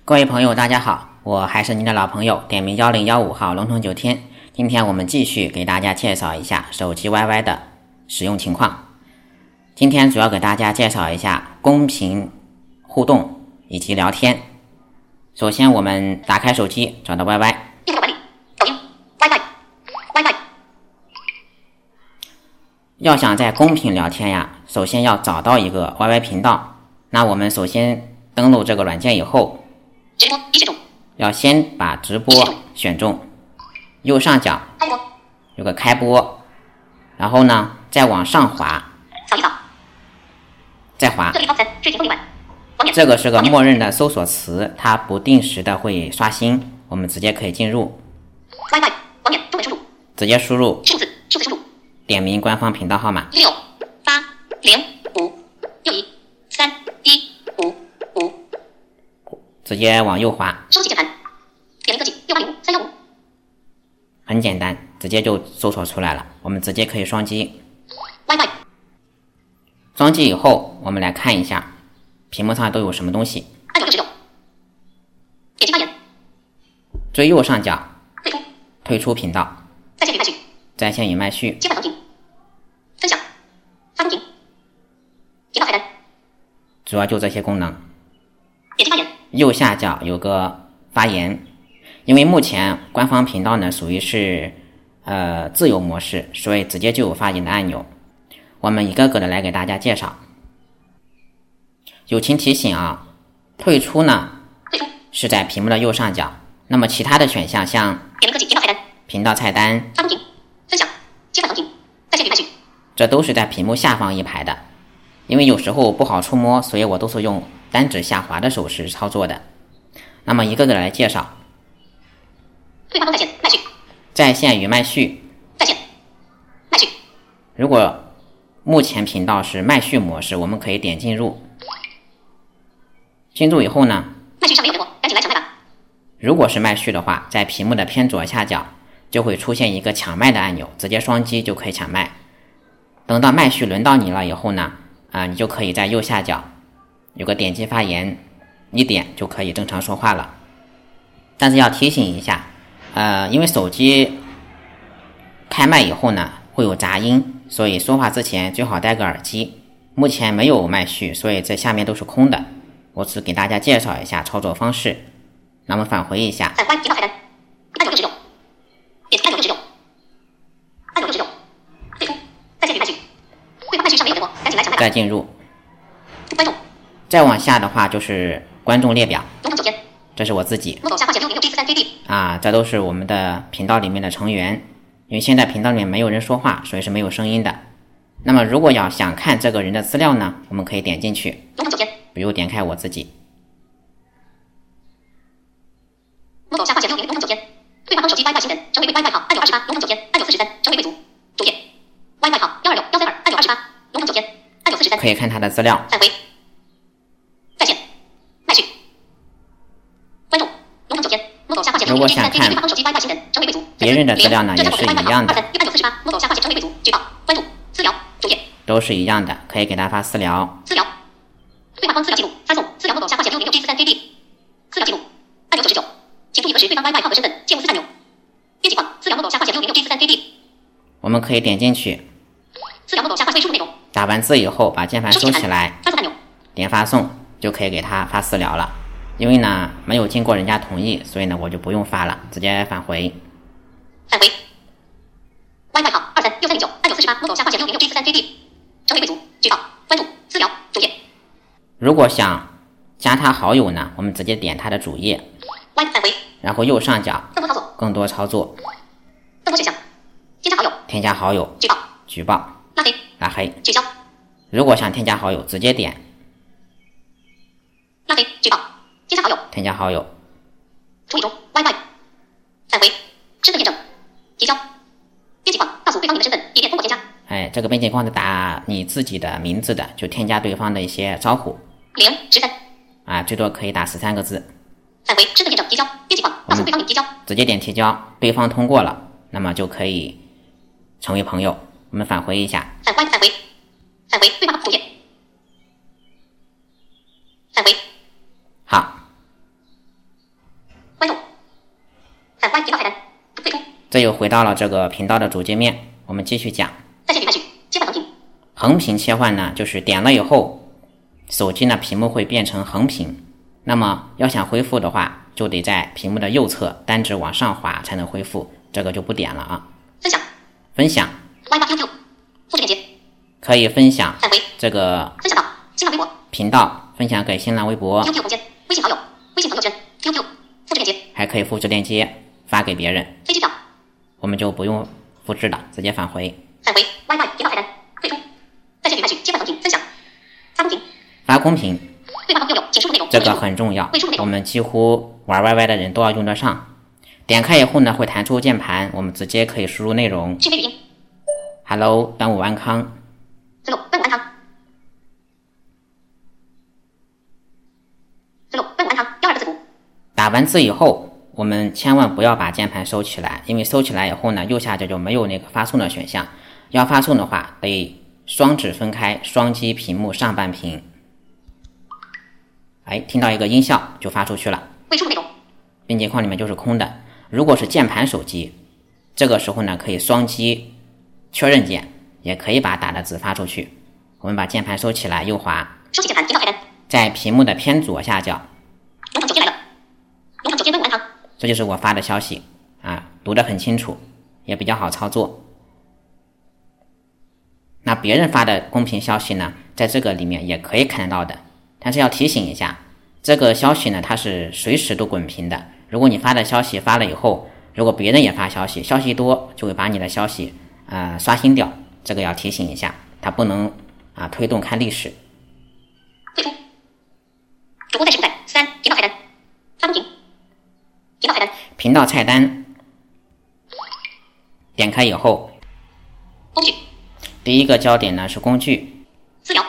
各位朋友大家好，我还是您的老朋友点名1015号龙腾9天。今天我们继续给大家介绍一下手机 YY 的使用情况。今天主要给大家介绍一下公屏互动以及聊天。首先我们打开手机，找到 YY， 抖音 YY。 要想在公屏聊天呀，首先要找到一个 YY 频道。那我们首先登录这个软件以后， 直播已选中， 要先把直播选中，右上角开播有个开播，然后呢再往上滑， 扫一扫， 再滑， 这里套餐睡前风力版，网点这个是个默认的搜索词，它不定时的会刷新，我们直接可以进入 YY 网点中文输入， 直接输入数字输入， 点名官方频道号码 6805315， 直接往右滑， 收起键盘，点名科技685-315， 很简单，直接就搜索出来了。我们直接可以双击 YY 双击以后，我们来看一下屏幕上都有什么东西。 按钮66，点击发言， 最右上角退出退出频道， 在线与麦序， 在线与麦序， 切换同屏，分享发公屏，点到菜单， 主要就这些功能。 点击发言， 右下角有个发言，因为目前官方频道呢属于是自由模式，所以直接就有发言的按钮。我们一个个的来给大家介绍。友情提醒啊，退出呢退出是在屏幕的右上角，那么其他的选项像点名科技点到菜单， 频道菜单、 发公屏，分享切换同屏，在线与麦序， 这都是在屏幕下方一排的。因为有时候不好触摸，所以我都是用单指下滑的手势操作的。那么一个个来介绍。 对话框在线麦序， 在线与麦序， 在线麦序， 如果目前频道是麦序模式，我们可以点进入。进入以后呢， 麦序上没有人播，赶紧来抢麦吧。 如果是麦序的话，在屏幕的偏左下角就会出现一个抢麦的按钮，直接双击就可以抢麦。等到麦序轮到你了以后呢，你就可以在右下角有个点击发言，一点就可以正常说话了。但是要提醒一下，因为手机开麦以后呢会有杂音，所以说话之前最好戴个耳机。目前没有麦序，所以这下面都是空的。我只给大家介绍一下操作方式。那么返回一下， 反观点到菜单，按钮66，点击按钮66，按钮66，退出，在线与麦序，对方麦序上没有人播，赶紧来抢麦吧。 再进入， 观众， 再往下的话就是观众列表， 龙腾9天， 这是我自己摸狗下划线606G43KD， 这都是我们的频道里面的成员。因为现在频道里面没有人说话，所以是没有声音的。那么如果要想看这个人的资料呢，我们可以点进去， 龙腾9天， 比如点开我自己， 摸狗下划线606龙腾9天，对话中手机 YY 新人，成为贵 YY 号，按钮28，龙腾9天，按钮43，成为贵族，主页 YY 号162132，按钮28，龙腾9天，按钮43， 可以看他的资料。 返回，在线，麦序，观众，龙腾9天，摸狗下划线如果想 606G43KD， 看对话中手机 YY 新人，成为贵族， 别人的资料呢也是一样的， 按钮48，摸狗下划线成为贵族，举报，关注，私聊，主页。 都是一样的，可以给他发私聊。 私聊，对话框私聊记录，发送私聊摸狗下划线606G43KD，私聊记录，按钮99，请注意核实对方 YY 号和身份，切勿私按钮。编辑框，私聊摸狗下划线606G43KD， 我们可以点进去， 私聊摸狗下划线输入内容， 打完字以后把键盘收起来， 发送按钮， 点发送就可以给他发私聊了。因为呢没有经过人家同意，所以呢我就不用发了，直接返回。 返回。YY 号23639，按钮48，摸狗下划线606G43KD，成为贵族，举报，关注，私聊，主页。 如果想加他好友呢，我们直接点他的主页， 返回。 然后右上角更多操作， 更多操作， 更多选项，添加好友， 添加好友， 举报， 举报， 拉黑， 拉黑。 取消， 如果想添加好友，直接点拉黑，举报，添加好友， 添加好友。 处理中 YY， 返回，身份验证，提交，编辑框，告诉对方你的身份，以便通过添加。 这个编辑框的打你自己的名字的，就添加对方的一些招呼。 013， 最多可以打13个字。 返回，身份验证，提交，编辑框，告诉对方你提交。 直接点提交，对方通过了，那么就可以成为朋友。我们返回一下， 返回，对话主页，返回。 好， 回到了这个频道的主界面，我们继续讲。 在线语麦序，切换横屏。 横屏切换呢，就是点了以后，手机呢屏幕会变成横屏。那么要想恢复的话，就得在屏幕的右侧单指往上滑才能恢复，这个就不点了啊。分享 WiFi QQ 复制链接， 可以分享返回这个分享到新浪微博频道，分享给新浪微博 QQ 空间、微信好友、微信朋友圈 QQ 复制链接， 还可以复制链接发给别人。 飞机票我们就不用复制了，直接返回 WiFi 频道菜单退出。在线语麦序切换横屏分享发公屏发公屏， 对话框右请输入内容， 这个很重要，我们几乎玩 YY 的人都要用得上。点开以后呢，会弹出键盘，我们直接可以输入内容。 讯飞语音 Hello， 端午安康。 Hello， 端午安康。Hello， 端午安康。第二个字符。 打完字以后，我们千万不要把键盘收起来，因为收起来以后呢，右下角就没有那个发送的选项。要发送的话，得双指分开，双击屏幕上半屏。哎，听到一个音效就发出去了。 未输入内容。 并接框里面就是空的。如果是键盘手机，这个时候呢，可以双击确认键，也可以把打的字发出去。我们把键盘收起来，右滑， 收起键盘，频道菜单， 在屏幕的偏左下角。 农场9天来了。农场9天端午安康。 这就是我发的消息啊，读得很清楚，也比较好操作。那别人发的公屏消息呢，在这个里面也可以看得到的，但是要提醒一下，这个消息呢，它是随时都滚屏的。如果你发的消息发了以后，如果别人也发消息，消息多就会把你的消息刷新掉，这个要提醒一下，它不能推动看历史。 退出。主播在时不在3频道菜单发公屏频道菜单频道菜单点开以后， 工具第一个焦点呢是工具私聊，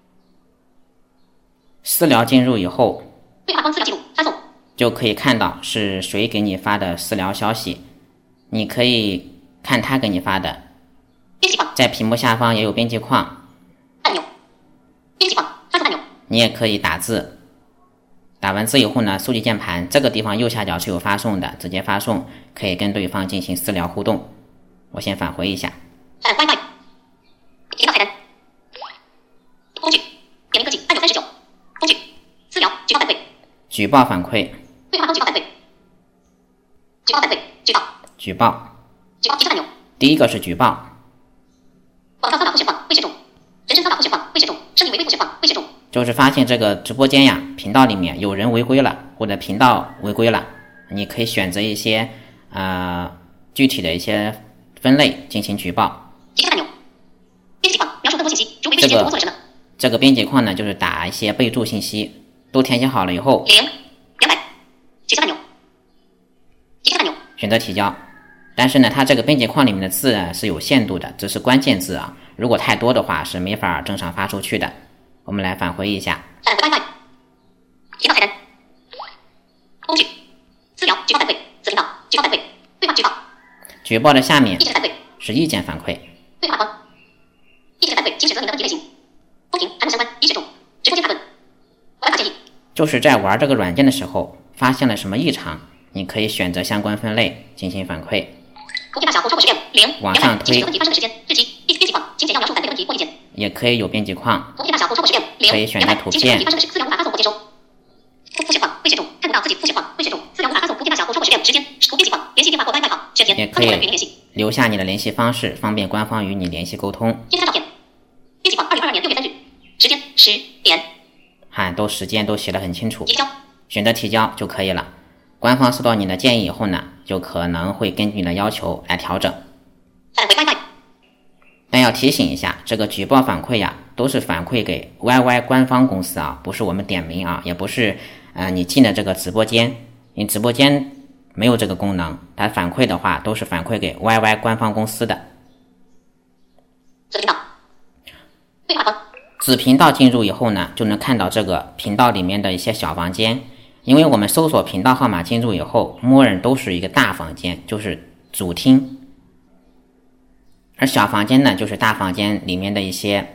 私聊进入以后， 对话框私聊记录发送， 就可以看到是谁给你发的私聊消息，你可以看他给你发的。 编辑框在屏幕下方也有编辑框按钮，编辑框发送按钮， 你也可以打字。打完字以后呢，数据键盘这个地方右下角是有发送的，直接发送，可以跟对方进行私聊互动。我先返回一下。 按 WiFi 频道菜单工具点名科技按钮39工具私聊举报反馈举报反馈对话框举报反馈举报反馈举报举报举报提示按钮， 第一个是举报， 广告骚扰不选放未选中，人身骚扰不选放未选中，声明违规不选放未选中， 就是发现这个直播间呀频道里面有人违规了，或者频道违规了，你可以选择一些具体的一些分类进行举报。 提示按钮，编辑框描述更多信息，如违规时间主播做了什么。 这个编辑框呢，就是打一些备注信息，都填写好了以后 0 200提交按钮，提交按钮， 选择提交。但是呢，它这个编辑框里面的字是有限度的，只是关键字啊，如果太多的话是没法正常发出去的。我们来返回一下。 返回 WiFi 频道菜单工具私聊举报反馈子频道举报反馈对话举报举报的下面意见反馈是意见反馈， 对话框意见反馈，请选择你的问题类型，公屏栏目相关已选中，直播间讨论玩法建议。 就是在玩这个软件的时候发现了什么异常，你可以选择相关分类进行反馈。 图片大小或超过10遍0 往上推请选择问题发生的时间日期编辑框，请简要描述反馈的问题或意见。 也可以有编辑框， 图片大小或超过10遍0 可以选择图片请选择问题发生的私聊无法发送或接收。复选框未选中，看不到自己复选框未选中，私聊无法发送图片大小或超过10遍时间图编辑框联系电话或 WiFi 号选填也可以留下你的联系方式，方便官方与你联系沟通。 添加照片编辑框2022年6月3日时间10点， 都时间都写得很清楚， 提交选择提交就可以了。官方收到你的建议以后呢，就可能会根据你的要求来调整。 返回 WiFi， 但要提醒一下，这个举报反馈呀，都是反馈给 YY 官方公司啊，不是我们点名啊，也不是你进了这个直播间，你直播间没有这个功能，它反馈的话都是反馈给 YY 官方公司的。 子频道对话框， 子频道进入以后呢，就能看到这个频道里面的一些小房间，因为我们搜索频道号码进入以后，默认都是一个大房间，就是主厅。而小房间呢，就是大房间里面的一些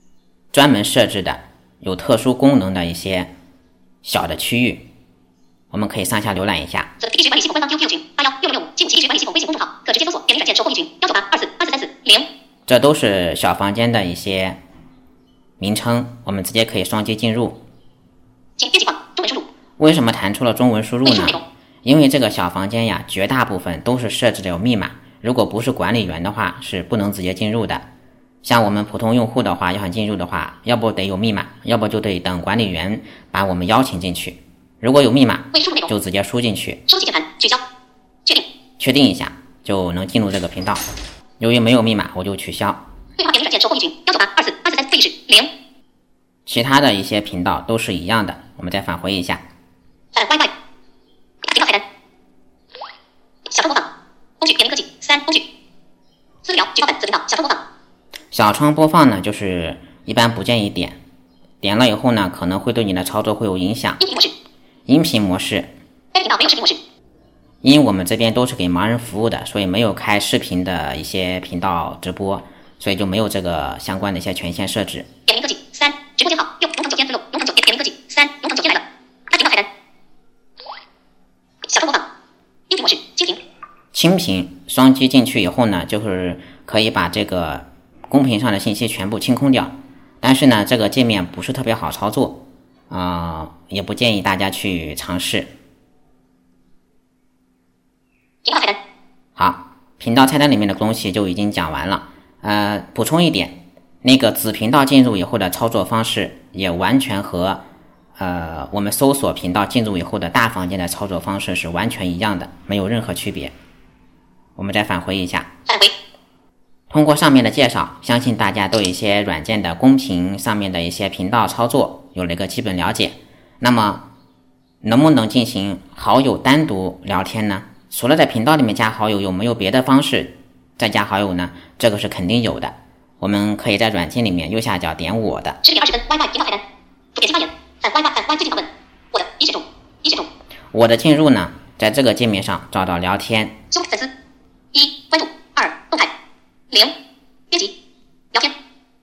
专门设置的有特殊功能的一些小的区域。 我们可以上下浏览一下。 地址管理系统官方 QQ 群81666575地址管理系统微信公众号，可直接搜索便民软件售后易群198242430。 这都是小房间的一些名称，我们直接可以双击进入。 请编辑框中文输入。 为什么弹出了中文输入呢？因为这个小房间呀，绝大部分都是设置的有密码，如果不是管理员的话，是不能直接进入的。像我们普通用户的话，要想进入的话，要不得有密码，要不就得等管理员把我们邀请进去。如果有密码，就直接输进去。 收集键盘取消， 确定一下就能进入这个频道。由于没有密码，我就取消。 对话便民软件售后易群198242430地址0。 其他的一些频道都是一样的，我们再返回一下。 WiFi 频道菜单，小窗播放，工具便民科技3工具，私聊举报本子频道小窗播放。 小窗播放呢，就是一般不建议点，点了以后呢，可能会对你的操作会有影响。音频模式， 该频道没有视频模式。 因我们这边都是给盲人服务的，所以没有开视频的一些频道直播，所以就没有这个相关的一些权限设置。 便民科技3直播间号用农场9天6农场9天便民科技3农场9天来了。大频道菜单，小窗播放，音频模式清屏。 清屏，双击进去以后呢，就是可以把这个公屏上的信息全部清空掉。但是呢，这个界面不是特别好操作，也不建议大家去尝试。 频道菜单， 好，频道菜单里面的东西就已经讲完了。补充一点，那个子频道进入以后的操作方式也完全和我们搜索频道进入以后的大房间的操作方式是完全一样的，没有任何区别。我们再返回一下。通过上面的介绍，相信大家对一些软件的公屏上面的一些频道操作有了一个基本了解。那么能不能进行好友单独聊天呢？除了在频道里面加好友，有没有别的方式再加好友呢？这个是肯定有的。我们可以在软件里面右下角点我的 10点20分 WiFi 频道菜单，主点新发言，反 WiFi 最近访问，我的已选中。 我的进入呢，在这个界面上找到聊天， 粉丝1关注2动态0编辑聊天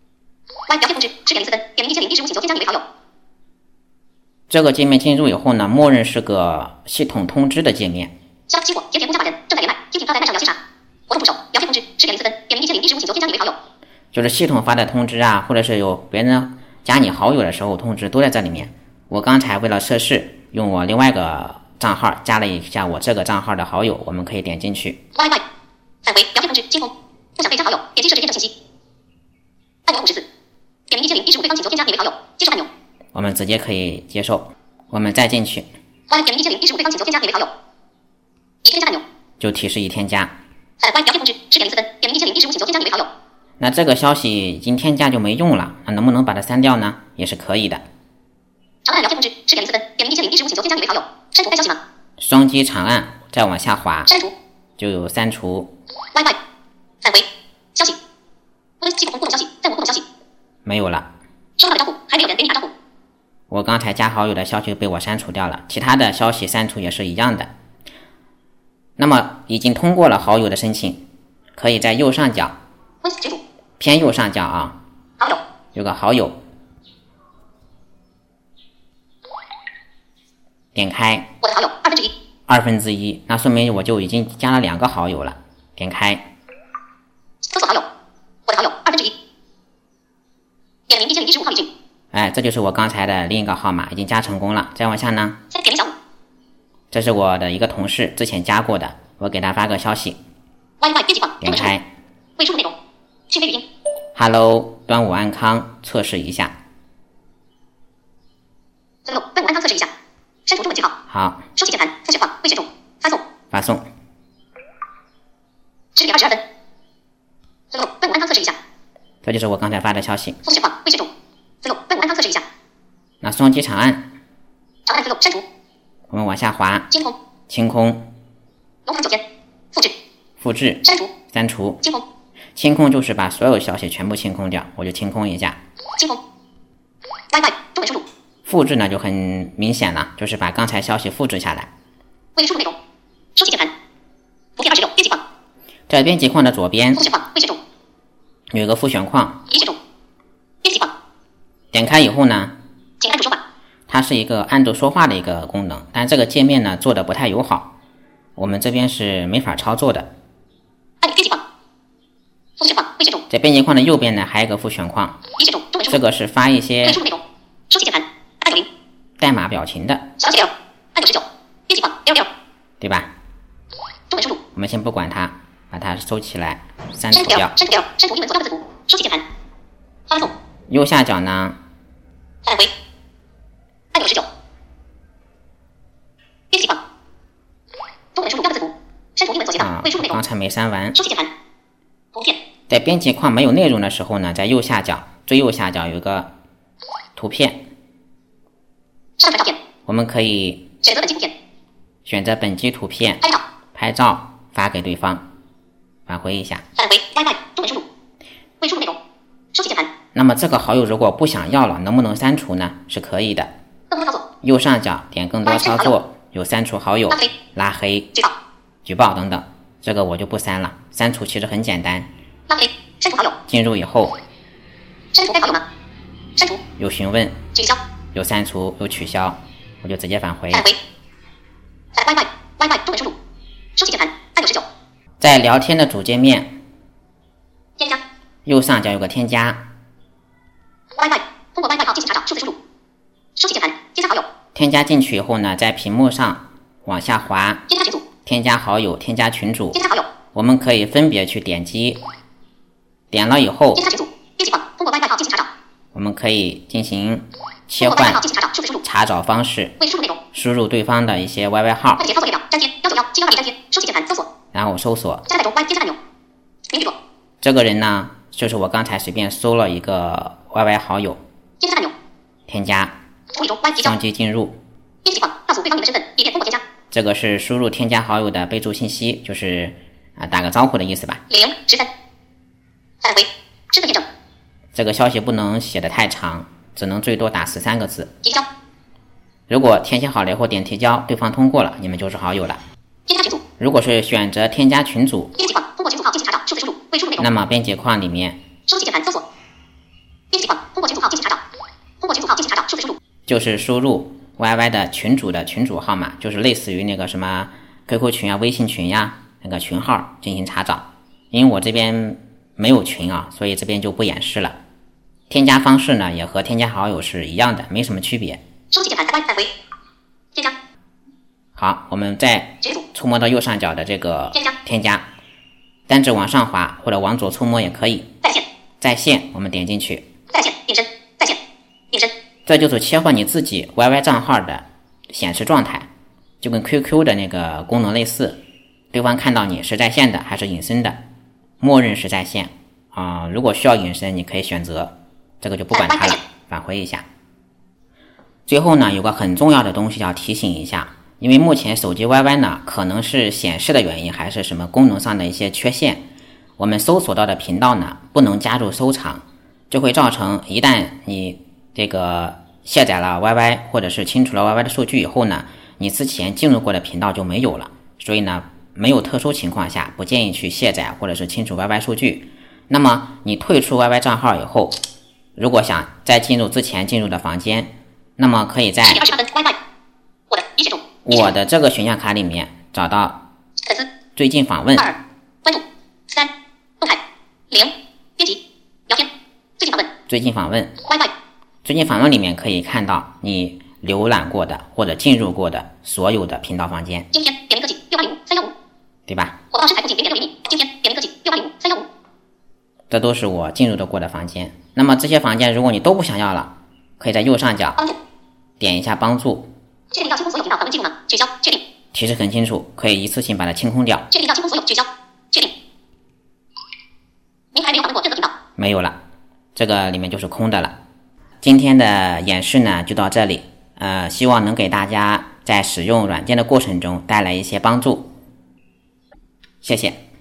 Y 聊天通知10点04分点名1015请求添加你为好友。 这个界面进入以后呢，默认是个系统通知的界面。 消激活甜甜公家法人正在连麦，听听发在麦上聊些啥。活动助手聊天通知10点04分点名1015请求添加你为好友。 就是系统发的通知啊，或者是有别人加你好友的时候通知都在这里面。我刚才为了测试，用我另外一个账号加了一下我这个账号的好友，我们可以点进去。 返回聊天通知清空，不想被加好友，点击设置验证信息。按钮54，点名1015对方请求添加你为好友，接受按钮。 我们直接可以接受。我们再进去。 点名1015对方请求添加你为好友，已添加按钮。 就提示已添加。 聊天通知10点04分点名1015请求添加你为好友。 那这个消息已经添加就没用了，能不能把它删掉呢？也是可以的。 长按聊天通知10点04分点名1015请求添加你为好友，删除该消息吗？ 双击长按，再往下滑， 删除， 就有删除。 WiFi 返回消息，我的系统互动消息，在我互动消息没有了。 收到的招呼，还没有人给你打招呼。 我刚才加好友的消息被我删除掉了，其他的消息删除也是一样的。那么已经通过了好友的申请，可以在右上角偏右上角啊， 好友有个好友，点开我的好友 1/2，那说明我就已经加了2个好友了。点开搜索好友，我的好友1/2，点名1015号语句。 这就是我刚才的另一个号码，已经加成功了。再往下呢， 点名小五， 这是我的一个同事之前加过的，我给他发个消息。 WiFi 编辑框， 点开未输入内容，讯飞语音。 Hello， 端午安康，测试一下。 端午安康测试一下，删除中文句号。 好， 收起键盘，复选框，未选中，发送。10点22分，端午安康测试一下。 这就是我刚才发的消息。 复选框，未选中，端午安康测试一下。 那双击长按， 删除。 我们往下滑，清空。 农场9天， 复制，删除， 清空。 清空就是把所有消息全部清空掉，我就清空一下。 清空。WiFi 中文输入。 复制呢就很明显了，就是把刚才消息复制下来。 未输入内容，收起键盘。图片26，编辑框。 在编辑框的左边， 复选框，未选中。 有一个复选框， 已选中。编辑框。 点开以后呢， 请按住说话。 它是一个按住说话的一个功能，但这个界面呢做的不太友好，我们这边是没法操作的。 按钮编辑框，复选框未选中。 在编辑框的右边呢还有一个复选框， 已选中中文输入。 这个是发一些未输入内容。书记键盘按钮0。 代码表情的， 小写 L 按钮19。编辑框 L， 对吧？ 中文输入。 我们先不管它，把它收起来，删除掉。 删除 L，删除英文缩标的字符。书记键盘发送。 右下角呢返回按钮19。编辑框中文输入标的字符。删除英文左斜道未输入内容。 刚才没删完。 书记键盘图片。 在编辑框没有内容的时候呢，在右下角最右下角有个图片， 上传照片， 我们可以选择本期图片， 选择本期图片拍照发给对方，返回一下。 返回 YY 中文输入未输入内容。书记键盘。 那么这个好友如果不想要了，能不能删除呢？是可以的。 更多操作， 右上角点更多操作，有删除好友、拉黑、举报等等。这个我就不删了，删除其实很简单。 拉黑删除好友。 进入以后， 删除该好友吗？删除。 有询问， 取消。 有删除，有取消，我就直接返回。 返回。YY 中文输入。书记键盘按钮19。 在聊天的主界面， 添加。 右上角有个添加。 YY 通过 YY 号进行查找数字输入。书记键盘添加好友。 添加进去以后呢，在屏幕上往下滑， 添加群组。 添加好友，添加群组。 添加好友。 我们可以分别去点击，点了以后， 添加群组。编辑框通过 YY 号进行查找。 我们可以进行切换查找方式， 未输入内容， 输入对方的一些 YY 号， 快捷操作列表粘贴191七号里粘贴，书记键盘搜索， 然后搜索加载中 Y 接下按钮，名举座。 这个人呢，就是我刚才随便搜了一个 YY 好友， 添加按钮， 添加， 处理中 Y 提交， 相机进入， 编辑框告诉对方你的身份，以便通过添加。 这个是输入添加好友的备注信息，就是打个招呼的意思吧。 013，返回，身份验证。 这个消息不能写得太长，只能最多打13个字。 提交。 如果填写好了以后点提交，对方通过了，你们就是好友了。 添加群组。 如果是选择添加群组， 编辑框通过群组号进行查找数字输入，未输入内容。 那么编辑框里面， 书记键盘搜索。编辑框通过群组号进行查找，通过群组号进行查找数字输入。 就是输入 YY 的群组的群组号码，就是类似于那个什么 QQ 群啊、微信群呀、那个群号进行查找。因为我这边没有群啊，所以这边就不演示了。添加方式呢，也和添加好友是一样的，没什么区别。 书记键盘返回，添加。 好，我们再触摸到右上角的这个添加，单指往上滑或者往左触摸也可以。在线，我们点进去。 在线变身，在线变身。 这就是切换你自己 YY 账号的显示状态，就跟 QQ 的那个功能类似。对方看到你是在线的还是隐身的，默认是在线啊。如果需要隐身，你可以选择，这个就不管它了，返回一下。最后呢，有个很重要的东西要提醒一下，因为目前手机 YY 呢，可能是显示的原因，还是什么功能上的一些缺陷，我们搜索到的频道呢，不能加入收藏，就会造成一旦你这个卸载了 YY 或者是清除了 YY 的数据以后呢，你之前进入过的频道就没有了。所以呢，没有特殊情况下，不建议去卸载或者是清除 YY 数据。那么你退出 YY 账号以后，如果想再进入之前进入的房间，那么可以在我的这个选项卡里面找到最近访问、 2关注、3动态、0编辑、聊天、最近访问、 最近访问、 YY。 最近访问里面可以看到你浏览过的或者进入过的所有的频道房间。 今天点名科技6805315， 对吧？ 火爆深海共计0.6厘米。今天点名科技6805315， 这都是我进入的过的房间。那么这些房间如果你都不想要了，可以在右上角点一下帮助， 确定要清空所有频道访问记录吗？取消，确定。 提示很清楚，可以一次性把它清空掉。 确定要清空所有，取消，确定。您还没有访问过任何频道？ 没有了，这个里面就是空的了。今天的演示呢就到这里，希望能给大家在使用软件的过程中带来一些帮助。谢谢。